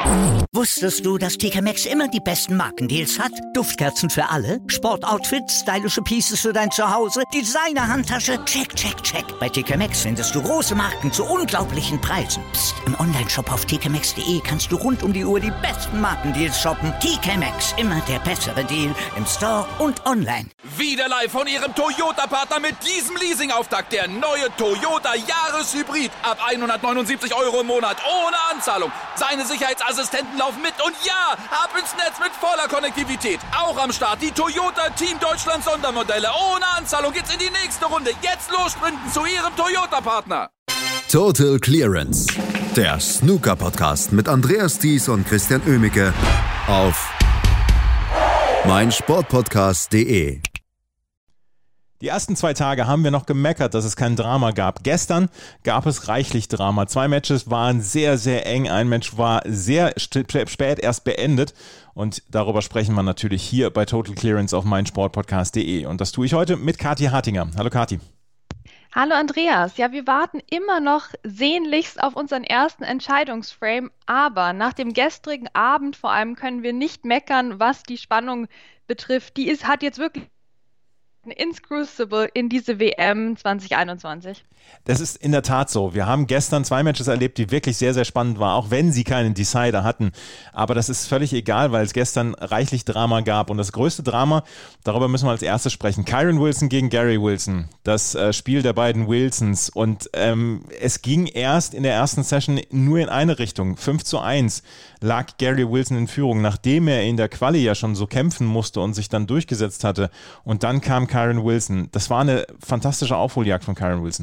Wusstest du, dass TK Maxx immer die besten Markendeals hat? Duftkerzen für alle, Sportoutfits, stylische Pieces für dein Zuhause, Designer-Handtasche, check, check, check. Bei TK Maxx findest du große Marken zu unglaublichen Preisen. Psst. Im Onlineshop auf tkmaxx.de kannst du rund um die Uhr die besten Markendeals shoppen. TK Maxx, immer der bessere Deal im Store und online. Wieder live von Ihrem Toyota-Partner mit diesem Leasing-Auftakt. Der neue Toyota Jahreshybrid. Ab 179 € im Monat. Ohne Anzahlung. Seine Sicherheitsassistenten laufen mit. Und ja, ab ins Netz mit voller Konnektivität. Auch am Start die Toyota Team Deutschland Sondermodelle. Ohne Anzahlung geht's in die nächste Runde. Jetzt los sprinten zu Ihrem Toyota-Partner. Total Clearance. Der Snooker-Podcast mit Andreas Thies und Christian Oemicke auf meinsportpodcast.de. Die ersten 2 Tage haben wir noch gemeckert, dass es kein Drama gab. Gestern gab es reichlich Drama. 2 Matches waren sehr, sehr eng. Ein Match war sehr spät erst beendet. Und darüber sprechen wir natürlich hier bei Total Clearance auf meinsportpodcast.de. Und das tue ich heute mit Kathi Hartinger. Hallo Kathi. Hallo Andreas. Ja, wir warten immer noch sehnlichst auf unseren ersten Entscheidungsframe. Aber nach dem gestrigen Abend vor allem können wir nicht meckern, was die Spannung betrifft. Hat jetzt wirklich ins Crucible in diese WM 2021. Das ist in der Tat so. Wir haben gestern 2 Matches erlebt, die wirklich sehr, sehr spannend waren, auch wenn sie keinen Decider hatten. Aber das ist völlig egal, weil es gestern reichlich Drama gab. Und das größte Drama, darüber müssen wir als erstes sprechen. Kyren Wilson gegen Gary Wilson. Das Spiel der beiden Wilsons. Und es ging erst in der ersten Session nur in eine Richtung. 5:1 lag Gary Wilson in Führung, nachdem er in der Quali ja schon so kämpfen musste und sich dann durchgesetzt hatte. Und dann kam Kyren Wilson. Das war eine fantastische Aufholjagd von Kyren Wilson.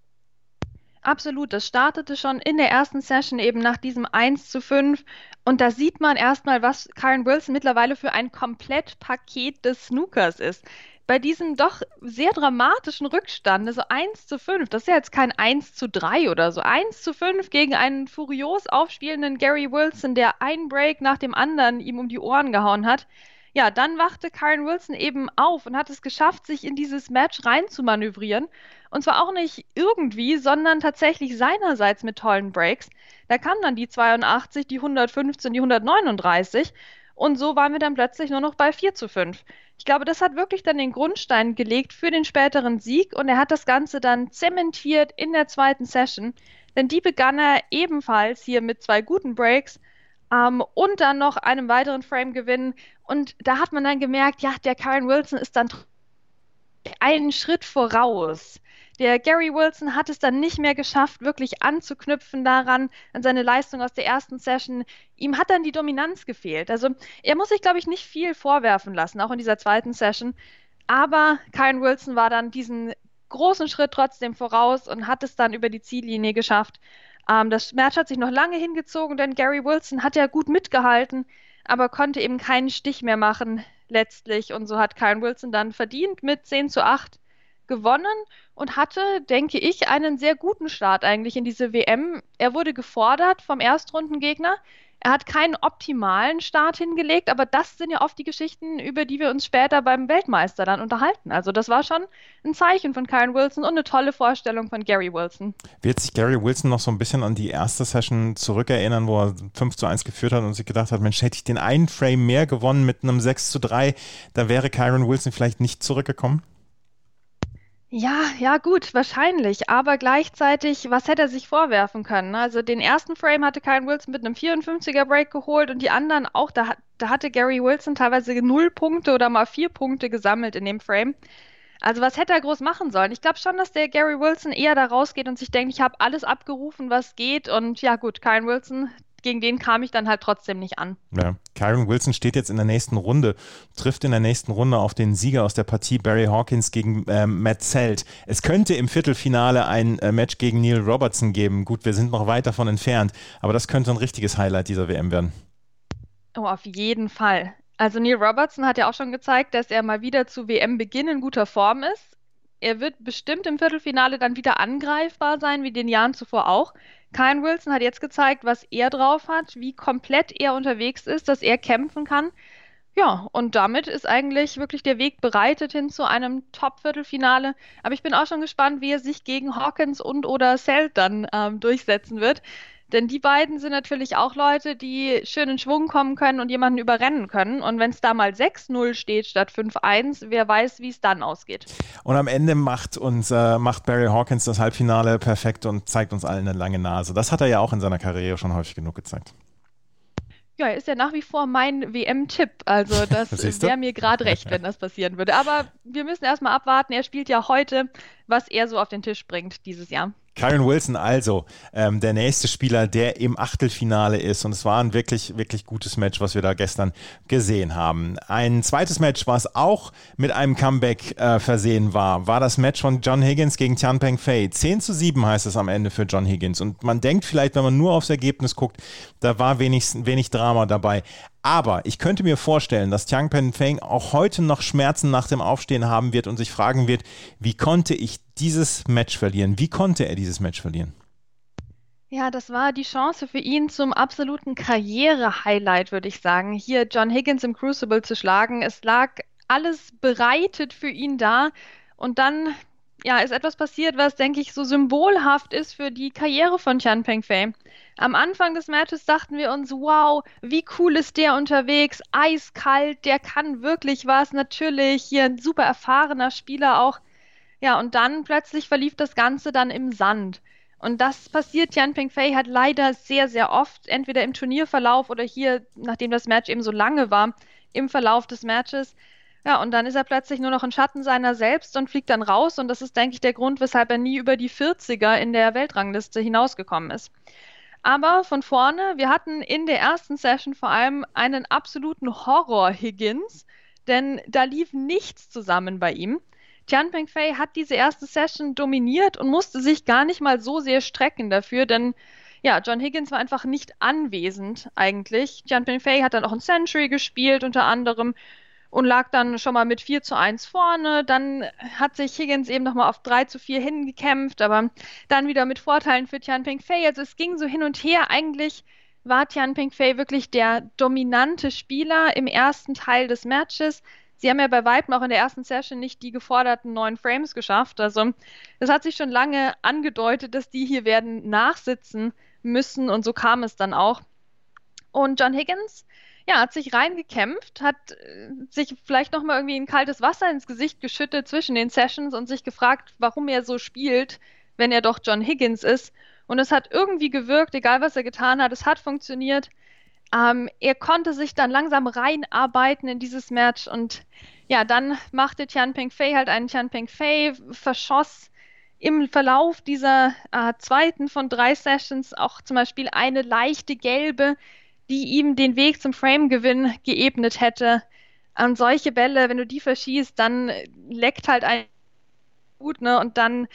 Absolut, das startete schon in der ersten Session eben nach diesem 1:5 und da sieht man erstmal, was Kyren Wilson mittlerweile für ein Komplettpaket des Snookers ist. Bei diesem doch sehr dramatischen Rückstand, also 1:5, das ist ja jetzt kein 1:3 oder so, 1:5 gegen einen furios aufspielenden Gary Wilson, der einen Break nach dem anderen ihm um die Ohren gehauen hat. Ja, dann wachte Kyren Wilson eben auf und hat es geschafft, sich in dieses Match rein zu manövrieren. Und zwar auch nicht irgendwie, sondern tatsächlich seinerseits mit tollen Breaks. Da kamen dann die 82, die 115, die 139 und so waren wir dann plötzlich nur noch bei 4:5. Ich glaube, das hat wirklich dann den Grundstein gelegt für den späteren Sieg und er hat das Ganze dann zementiert in der zweiten Session, denn die begann er ebenfalls hier mit 2 guten Breaks und dann noch einem weiteren Frame-Gewinn. Und da hat man dann gemerkt, ja, der Kyren Wilson ist dann einen Schritt voraus. Der Gary Wilson hat es dann nicht mehr geschafft, wirklich anzuknüpfen daran, an seine Leistung aus der ersten Session. Ihm hat dann die Dominanz gefehlt. Also er muss sich, glaube ich, nicht viel vorwerfen lassen, auch in dieser zweiten Session. Aber Kyren Wilson war dann diesen großen Schritt trotzdem voraus und hat es dann über die Ziellinie geschafft. Das Match hat sich noch lange hingezogen, denn Gary Wilson hat ja gut mitgehalten, aber konnte eben keinen Stich mehr machen letztlich. Und so hat Kyren Wilson dann verdient mit 10:8 gewonnen und hatte, denke ich, einen sehr guten Start eigentlich in diese WM. Er wurde gefordert vom Erstrundengegner. Er hat keinen optimalen Start hingelegt, aber das sind ja oft die Geschichten, über die wir uns später beim Weltmeister dann unterhalten. Also das war schon ein Zeichen von Kyren Wilson und eine tolle Vorstellung von Gary Wilson. Wird sich Gary Wilson noch so ein bisschen an die erste Session zurückerinnern, wo er 5:1 geführt hat und sich gedacht hat, Mensch, hätte ich den einen Frame mehr gewonnen mit einem 6:3, da wäre Kyren Wilson vielleicht nicht zurückgekommen? Ja, gut, wahrscheinlich. Aber gleichzeitig, was hätte er sich vorwerfen können? Also den ersten Frame hatte Kyren Wilson mit einem 54er Break geholt und die anderen auch. Da hatte Gary Wilson teilweise 0 Punkte oder mal 4 Punkte gesammelt in dem Frame. Also was hätte er groß machen sollen? Ich glaube schon, dass der Gary Wilson eher da rausgeht und sich denkt, ich habe alles abgerufen, was geht. Und ja gut, Kyren Wilson, gegen den kam ich dann halt trotzdem nicht an. Ja, Kyren Wilson steht jetzt in der nächsten Runde, trifft in der nächsten Runde auf den Sieger aus der Partie Barry Hawkins gegen Matt Selt. Es könnte im Viertelfinale ein Match gegen Neil Robertson geben. Gut, wir sind noch weit davon entfernt, aber das könnte ein richtiges Highlight dieser WM werden. Oh, auf jeden Fall. Also Neil Robertson hat ja auch schon gezeigt, dass er mal wieder zu WM-Beginn in guter Form ist. Er wird bestimmt im Viertelfinale dann wieder angreifbar sein, wie den Jahren zuvor auch. Kyren Wilson hat jetzt gezeigt, was er drauf hat, wie komplett er unterwegs ist, dass er kämpfen kann. Ja, und damit ist eigentlich wirklich der Weg bereitet hin zu einem Top-Viertelfinale. Aber ich bin auch schon gespannt, wie er sich gegen Hawkins und oder Selt dann durchsetzen wird. Denn die beiden sind natürlich auch Leute, die schön in Schwung kommen können und jemanden überrennen können. Und wenn es da mal 6-0 steht statt 5-1, wer weiß, wie es dann ausgeht. Und am Ende macht Barry Hawkins das Halbfinale perfekt und zeigt uns allen eine lange Nase. Das hat er ja auch in seiner Karriere schon häufig genug gezeigt. Ja, er ist ja nach wie vor mein WM-Tipp. Also das wäre mir gerade recht, wenn das passieren würde. Aber wir müssen erstmal abwarten. Er spielt ja heute, was er so auf den Tisch bringt dieses Jahr. Kyren Wilson also, der nächste Spieler, der im Achtelfinale ist, und es war ein wirklich, wirklich gutes Match, was wir da gestern gesehen haben. Ein zweites Match, was auch mit einem Comeback versehen war das Match von John Higgins gegen Tianpeng Fei. 10-7 heißt es am Ende für John Higgins, und man denkt vielleicht, wenn man nur aufs Ergebnis guckt, da war wenig Drama dabei. Aber ich könnte mir vorstellen, dass Tianpeng Fei auch heute noch Schmerzen nach dem Aufstehen haben wird und sich fragen wird, wie konnte ich dieses Match verlieren? Wie konnte er dieses Match verlieren? Ja, das war die Chance für ihn zum absoluten Karriere-Highlight, würde ich sagen. Hier John Higgins im Crucible zu schlagen. Es lag alles bereitet für ihn da. Und dann ist etwas passiert, was, denke ich, so symbolhaft ist für die Karriere von Tianpeng Fei. Am Anfang des Matches dachten wir uns, wow, wie cool ist der unterwegs, eiskalt, der kann wirklich was, natürlich, hier ein super erfahrener Spieler auch. Ja, und dann plötzlich verlief das Ganze dann im Sand. Und das passiert Tianpeng Fei halt leider sehr, sehr oft, entweder im Turnierverlauf oder hier, nachdem das Match eben so lange war, im Verlauf des Matches. Ja, und dann ist er plötzlich nur noch ein Schatten seiner selbst und fliegt dann raus. Und das ist, denke ich, der Grund, weshalb er nie über die 40er in der Weltrangliste hinausgekommen ist. Aber von vorne, wir hatten in der ersten Session vor allem einen absoluten Horror-Higgins, denn da lief nichts zusammen bei ihm. Tianpeng Fei hat diese erste Session dominiert und musste sich gar nicht mal so sehr strecken dafür, denn ja, John Higgins war einfach nicht anwesend eigentlich. Tianpeng Fei hat dann auch ein Century gespielt unter anderem und lag dann schon mal mit 4-1 vorne. Dann hat sich Higgins eben nochmal auf 3-4 hingekämpft, aber dann wieder mit Vorteilen für Tianpeng Fei. Also es ging so hin und her. Eigentlich war Tianpeng Fei wirklich der dominante Spieler im ersten Teil des Matches. Sie haben ja bei weitem auch in der ersten Session nicht die geforderten 9 Frames geschafft. Also das hat sich schon lange angedeutet, dass die hier werden nachsitzen müssen, und so kam es dann auch. Und John Higgins, ja, hat sich reingekämpft, hat sich vielleicht nochmal irgendwie ein kaltes Wasser ins Gesicht geschüttet zwischen den Sessions und sich gefragt, warum er so spielt, wenn er doch John Higgins ist. Und es hat irgendwie gewirkt, egal was er getan hat, es hat funktioniert. Er konnte sich dann langsam reinarbeiten in dieses Match, und ja, dann machte Tianpeng Fei halt einen Tianpeng Fei, verschoss im Verlauf dieser zweiten von 3 Sessions auch zum Beispiel eine leichte gelbe, die ihm den Weg zum Frame-Gewinn geebnet hätte. Und solche Bälle, wenn du die verschießt, dann leckt halt ein gut, ne? Und dann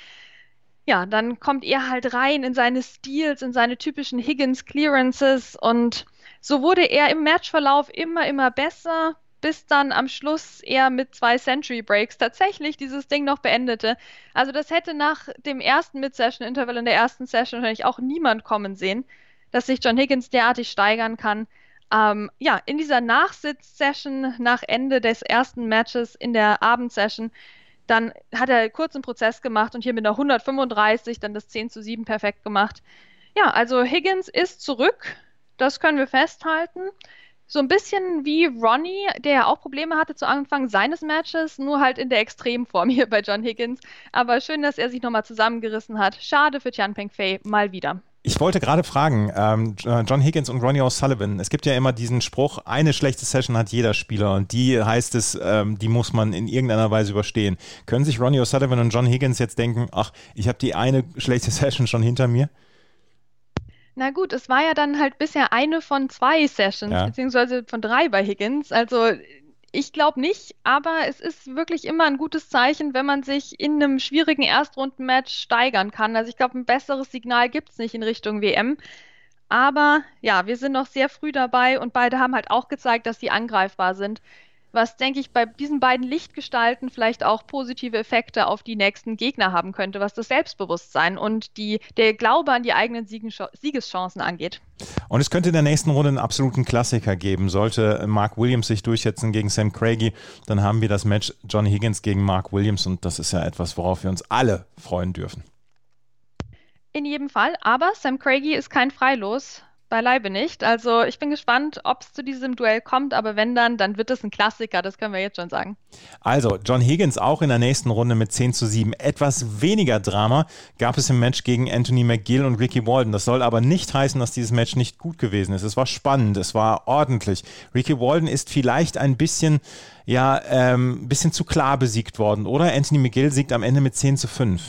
kommt er halt rein in seine Steals, in seine typischen Higgins-Clearances, und so wurde er im Matchverlauf immer besser, bis dann am Schluss er mit 2 Century Breaks tatsächlich dieses Ding noch beendete. Also das hätte nach dem ersten Mid-Session-Interval in der ersten Session wahrscheinlich auch niemand kommen sehen, dass sich John Higgins derartig steigern kann. In dieser Nachsitz-Session nach Ende des ersten Matches in der Abendsession, dann hat er kurz einen Prozess gemacht und hier mit einer 135 dann das 10-7 perfekt gemacht. Ja, also Higgins ist zurück, das können wir festhalten. So ein bisschen wie Ronnie, der ja auch Probleme hatte zu Anfang seines Matches, nur halt in der Extremform hier bei John Higgins. Aber schön, dass er sich nochmal zusammengerissen hat. Schade für Tianpeng Fei mal wieder. Ich wollte gerade fragen, John Higgins und Ronnie O'Sullivan, es gibt ja immer diesen Spruch, eine schlechte Session hat jeder Spieler, und die heißt es, die muss man in irgendeiner Weise überstehen. Können sich Ronnie O'Sullivan und John Higgins jetzt denken, ach, ich habe die eine schlechte Session schon hinter mir? Na gut, es war ja dann halt bisher eine von 2 Sessions, beziehungsweise von 3 bei Higgins. Also ich glaube nicht, aber es ist wirklich immer ein gutes Zeichen, wenn man sich in einem schwierigen Erstrundenmatch steigern kann. Also ich glaube, ein besseres Signal gibt es nicht in Richtung WM. Aber ja, wir sind noch sehr früh dabei, und beide haben halt auch gezeigt, dass sie angreifbar sind. Was, denke ich, bei diesen beiden Lichtgestalten vielleicht auch positive Effekte auf die nächsten Gegner haben könnte, was das Selbstbewusstsein und der Glaube an die eigenen Siegeschancen angeht. Und es könnte in der nächsten Runde einen absoluten Klassiker geben. Sollte Mark Williams sich durchsetzen gegen Sam Craigie, dann haben wir das Match John Higgins gegen Mark Williams, und das ist ja etwas, worauf wir uns alle freuen dürfen. in jedem Fall. Aber Sam Craigie ist kein Freilos. Beileibe nicht. Also ich bin gespannt, ob es zu diesem Duell kommt, aber wenn dann wird es ein Klassiker, das können wir jetzt schon sagen. Also, John Higgins auch in der nächsten Runde mit 10:7. Etwas weniger Drama gab es im Match gegen Anthony McGill und Ricky Walden. Das soll aber nicht heißen, dass dieses Match nicht gut gewesen ist. Es war spannend, es war ordentlich. Ricky Walden ist vielleicht ein bisschen zu klar besiegt worden, oder? Anthony McGill siegt am Ende mit 10:5.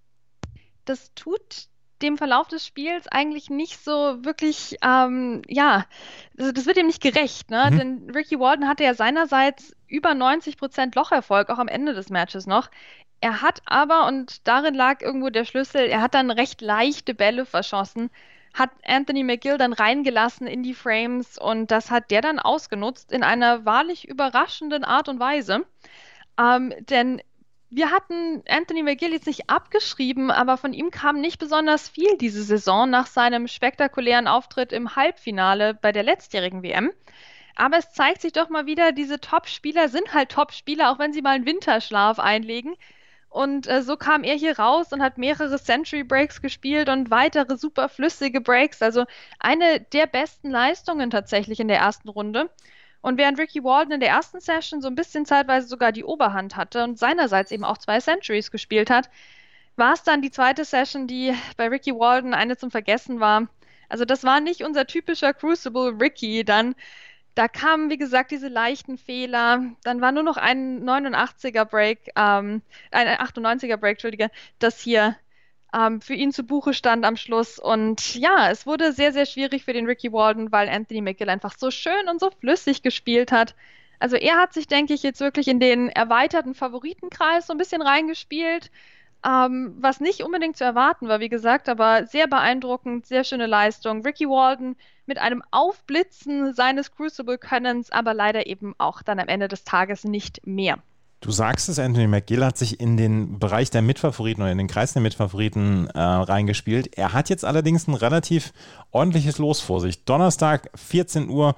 Das tut dem Verlauf des Spiels eigentlich nicht so wirklich, also das wird ihm nicht gerecht, ne? Denn Ricky Walden hatte ja seinerseits über 90% Locherfolg, auch am Ende des Matches noch. Er hat aber, und darin lag irgendwo der Schlüssel, er hat dann recht leichte Bälle verschossen, hat Anthony McGill dann reingelassen in die Frames und das hat der dann ausgenutzt in einer wahrlich überraschenden Art und Weise. Denn wir hatten Anthony McGill jetzt nicht abgeschrieben, aber von ihm kam nicht besonders viel diese Saison nach seinem spektakulären Auftritt im Halbfinale bei der letztjährigen WM. Aber es zeigt sich doch mal wieder, diese Top-Spieler sind halt Top-Spieler, auch wenn sie mal einen Winterschlaf einlegen. Und so kam er hier raus und hat mehrere Century Breaks gespielt und weitere super flüssige Breaks. Also eine der besten Leistungen tatsächlich in der ersten Runde. Und während Ricky Walden in der ersten Session so ein bisschen zeitweise sogar die Oberhand hatte und seinerseits eben auch 2 Centuries gespielt hat, war es dann die zweite Session, die bei Ricky Walden eine zum Vergessen war. Also das war nicht unser typischer Crucible Ricky dann. Da kamen, wie gesagt, diese leichten Fehler. Dann war nur noch ein 98er Break, ein 98er Break, das hier für ihn zu Buche stand am Schluss. Und ja, es wurde sehr, sehr schwierig für den Ricky Walden, weil Anthony McGill einfach so schön und so flüssig gespielt hat. Also er hat sich, denke ich, jetzt wirklich in den erweiterten Favoritenkreis so ein bisschen reingespielt, was nicht unbedingt zu erwarten war, wie gesagt, aber sehr beeindruckend, sehr schöne Leistung. Ricky Walden mit einem Aufblitzen seines Crucible-Könnens, aber leider eben auch dann am Ende des Tages nicht mehr. Du sagst es, Anthony McGill hat sich in den Bereich der Mitfavoriten oder in den Kreis der Mitfavoriten reingespielt. Er hat jetzt allerdings ein relativ ordentliches Los vor sich. Donnerstag 14 Uhr,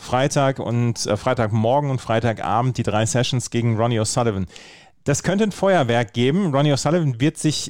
Freitagmorgen und Freitagabend die 3 Sessions gegen Ronnie O'Sullivan. Das könnte ein Feuerwerk geben. Ronnie O'Sullivan wird sich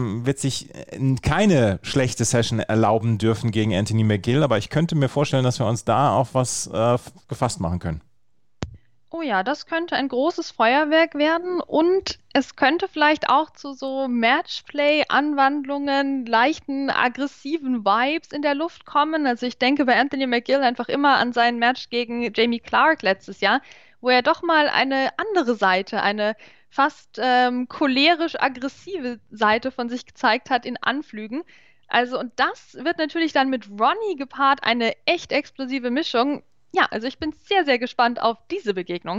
keine schlechte Session erlauben dürfen gegen Anthony McGill, aber ich könnte mir vorstellen, dass wir uns da auf was gefasst machen können. Oh ja, das könnte ein großes Feuerwerk werden und es könnte vielleicht auch zu so Matchplay-Anwandlungen, leichten, aggressiven Vibes in der Luft kommen. Also ich denke bei Anthony McGill einfach immer an sein Match gegen Jamie Clark letztes Jahr, wo er doch mal eine andere Seite, eine fast cholerisch-aggressive Seite von sich gezeigt hat in Anflügen. Also und das wird natürlich dann mit Ronnie gepaart eine echt explosive Mischung. Ja, also ich bin sehr, sehr gespannt auf diese Begegnung.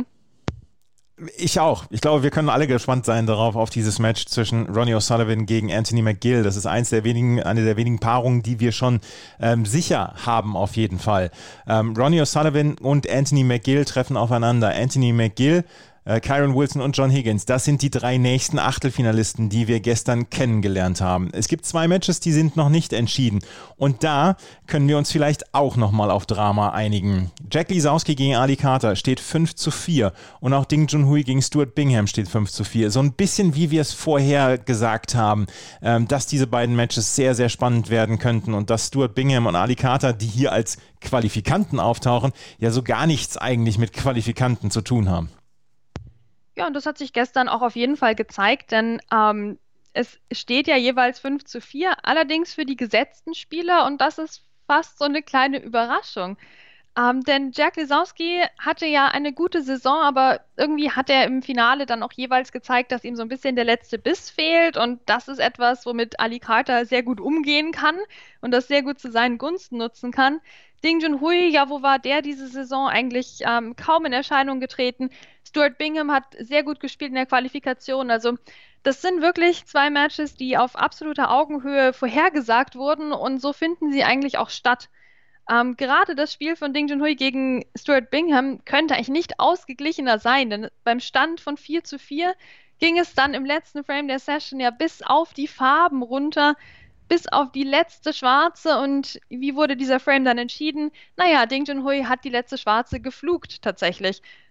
Ich auch. Ich glaube, wir können alle gespannt sein darauf, auf dieses Match zwischen Ronnie O'Sullivan gegen Anthony McGill. Das ist eine der wenigen Paarungen, die wir schon sicher haben, auf jeden Fall. Ronnie O'Sullivan und Anthony McGill treffen aufeinander. Anthony McGill, Kyren Wilson und John Higgins, das sind die 3 nächsten Achtelfinalisten, die wir gestern kennengelernt haben. Es gibt 2 Matches, die sind noch nicht entschieden. Und da können wir uns vielleicht auch nochmal auf Drama einigen. Jack Lisowski gegen Ali Carter steht 5:4 und auch Ding Junhui gegen Stuart Bingham steht 5:4. So ein bisschen wie wir es vorher gesagt haben, dass diese beiden Matches sehr, sehr spannend werden könnten und dass Stuart Bingham und Ali Carter, die hier als Qualifikanten auftauchen, ja so gar nichts eigentlich mit Qualifikanten zu tun haben. Ja, und das hat sich gestern auch auf jeden Fall gezeigt, denn es steht ja jeweils 5:4, allerdings für die gesetzten Spieler und das ist fast so eine kleine Überraschung. Denn Jack Lisowski hatte ja eine gute Saison, aber irgendwie hat er im Finale dann auch jeweils gezeigt, dass ihm so ein bisschen der letzte Biss fehlt und das ist etwas, womit Ali Carter sehr gut umgehen kann und das sehr gut zu seinen Gunsten nutzen kann. Ding Junhui, ja, wo war der diese Saison eigentlich kaum in Erscheinung getreten? Stuart Bingham hat sehr gut gespielt in der Qualifikation. Also das sind wirklich 2 Matches, die auf absoluter Augenhöhe vorhergesagt wurden und so finden sie eigentlich auch statt. Gerade das Spiel von Ding Junhui gegen Stuart Bingham könnte eigentlich nicht ausgeglichener sein, denn beim Stand von 4:4 ging es dann im letzten Frame der Session ja bis auf die Farben runter, bis auf die letzte Schwarze und wie wurde dieser Frame dann entschieden? Naja, Ding Junhui hat die letzte Schwarze geflugt tatsächlich.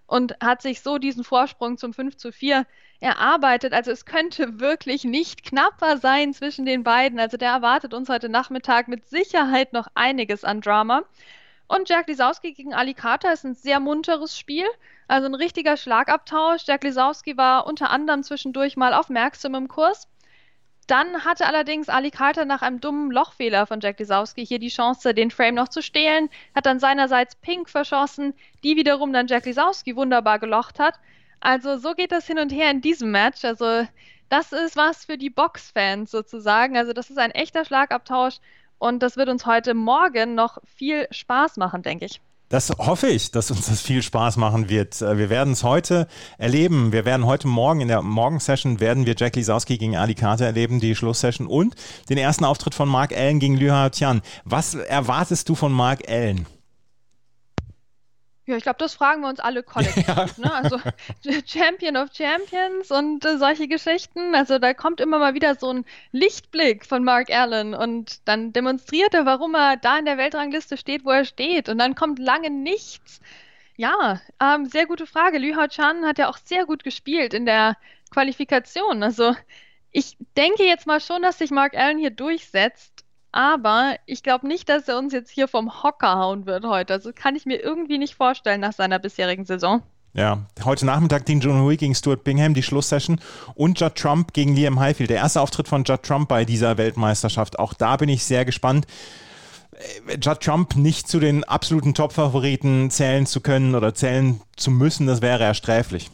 und hat sich so diesen Vorsprung zum 5:4 erarbeitet. Also es könnte wirklich nicht knapper sein zwischen den beiden. Also der erwartet uns heute Nachmittag mit Sicherheit noch einiges an Drama. Und Jack Lisowski gegen Ali Carter ist ein sehr munteres Spiel, also ein richtiger Schlagabtausch. Jack Lisowski war unter anderem zwischendurch mal auf Maximum-Kurs. Dann hatte allerdings Ali Carter nach einem dummen Lochfehler von Jack Lisowski hier die Chance, den Frame noch zu stehlen, hat dann seinerseits Pink verschossen, die wiederum dann Jack Lisowski wunderbar gelocht hat. Also so geht das hin und her in diesem Match. Also das ist was für die Boxfans sozusagen. Also das ist ein echter Schlagabtausch. Und das wird uns heute Morgen noch viel Spaß machen, denke ich. Das hoffe ich, dass uns das viel Spaß machen wird. Wir werden es heute erleben. Wir werden heute Morgen, in der Morgensession, werden wir Jack Lisowski gegen Ali Carter erleben, die Schlusssession und den ersten Auftritt von Mark Allen gegen Liu Haotian. Was erwartest du von Mark Allen? Ja, ich glaube, das fragen wir uns alle kollektiv. Ja. Ne? Also Champion of Champions und solche Geschichten. Also da kommt immer mal wieder so ein Lichtblick von Mark Allen und dann demonstriert er, warum er da in der Weltrangliste steht, wo er steht. Und dann kommt lange nichts. Ja, sehr gute Frage. Liu Haotian hat ja auch sehr gut gespielt in der Qualifikation. Also ich denke jetzt mal schon, dass sich Mark Allen hier durchsetzt. Aber ich glaube nicht, dass er uns jetzt hier vom Hocker hauen wird heute. Also kann ich mir irgendwie nicht vorstellen nach seiner bisherigen Saison. Ja, heute Nachmittag Dean Junhui gegen Stuart Bingham, die Schlusssession. Und Judd Trump gegen Liam Highfield. Der erste Auftritt von Judd Trump bei dieser Weltmeisterschaft. Auch da bin ich sehr gespannt. Judd Trump nicht zu den absoluten Top-Favoriten zählen zu können oder zählen zu müssen, das wäre ja sträflich.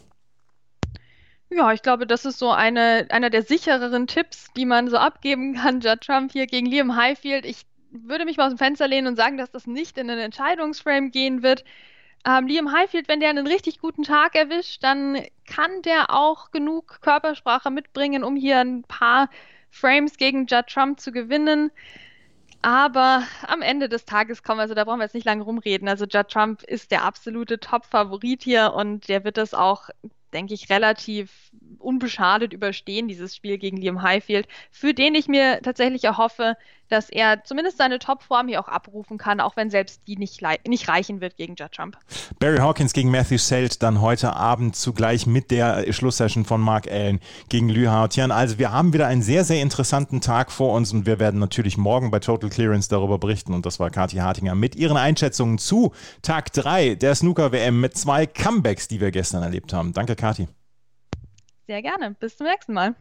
Ja, ich glaube, das ist so einer der sichereren Tipps, die man so abgeben kann. Judd Trump hier gegen Liam Highfield. Ich würde mich mal aus dem Fenster lehnen und sagen, dass das nicht in den Entscheidungsframe gehen wird. Liam Highfield, wenn der einen richtig guten Tag erwischt, dann kann der auch genug Körpersprache mitbringen, um hier ein paar Frames gegen Judd Trump zu gewinnen. Aber am Ende des Tages kommen, also da brauchen wir jetzt nicht lange rumreden. Also Judd Trump ist der absolute Top-Favorit hier und der wird das auch, denke ich, relativ unbeschadet überstehen, dieses Spiel gegen Liam Highfield, für den ich mir tatsächlich erhoffe, dass er zumindest seine Topform hier auch abrufen kann, auch wenn selbst die nicht reichen wird gegen Judd Trump. Barry Hawkins gegen Matthew Selt dann heute Abend zugleich mit der Schlusssession von Mark Allen gegen Liu Haotian. Also wir haben wieder einen sehr, sehr interessanten Tag vor uns und wir werden natürlich morgen bei Total Clearance darüber berichten. Und das war Kathi Hartinger mit ihren Einschätzungen zu Tag 3 der Snooker-WM mit 2 Comebacks, die wir gestern erlebt haben. Danke, Kathi. Sehr gerne. Bis zum nächsten Mal.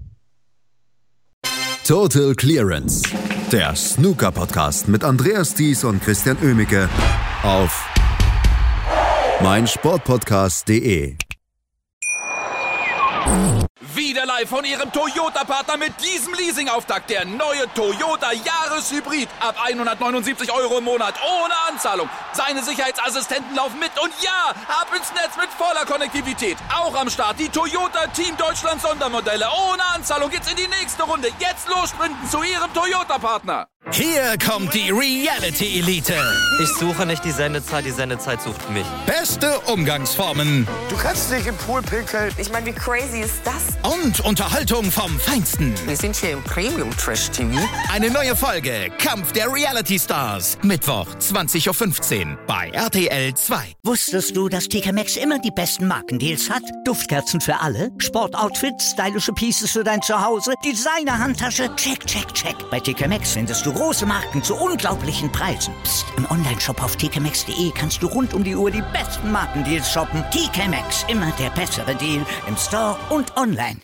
Total Clearance, der Snooker-Podcast mit Andreas Thies und Christian Oemicke auf meinsportpodcast.de. Wieder live von Ihrem Toyota-Partner mit diesem Leasing-Auftakt. Der neue Toyota Jahreshybrid. Ab 179 € im Monat. Ohne Anzahlung. Seine Sicherheitsassistenten laufen mit. Und ja, ab ins Netz mit voller Konnektivität. Auch am Start die Toyota Team Deutschland Sondermodelle. Ohne Anzahlung geht's in die nächste Runde. Jetzt los sprinten zu Ihrem Toyota-Partner. Hier kommt die Reality-Elite. Ich suche nicht die Sendezeit sucht mich. Beste Umgangsformen. Du kannst nicht im Pool pinkeln. Ich meine, wie crazy ist das? Und Unterhaltung vom Feinsten. Wir sind hier im Premium-Trash-TV. Eine neue Folge Kampf der Reality-Stars. Mittwoch, 20.15 Uhr bei RTL 2. Wusstest du, dass TK Maxx immer die besten Markendeals hat? Duftkerzen für alle, Sportoutfits, stylische Pieces für dein Zuhause, Designer-Handtasche, check, check, check. Bei TK Maxx findest du große Marken zu unglaublichen Preisen. Psst. Im Onlineshop auf tkmaxx.de kannst du rund um die Uhr die besten Markendeals shoppen. TK Maxx, immer der bessere Deal im Store und online.